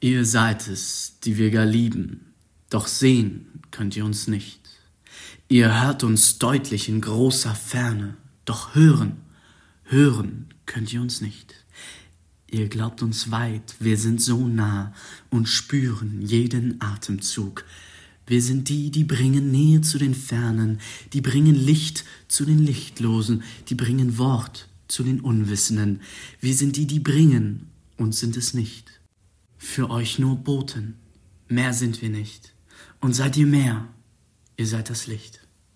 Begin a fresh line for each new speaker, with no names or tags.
Ihr seid es, die wir gar lieben, doch sehen könnt ihr uns nicht. Ihr hört uns deutlich in großer Ferne, doch hören könnt ihr uns nicht. Ihr glaubt uns weit, wir sind so nah und spüren jeden Atemzug. Wir sind die, die bringen Nähe zu den Fernen, die bringen Licht zu den Lichtlosen, die bringen Wort zu den Unwissenden. Wir sind die, die bringen und sind es nicht. Für euch nur Boten, mehr sind wir nicht. Und seid ihr mehr, ihr seid das Licht.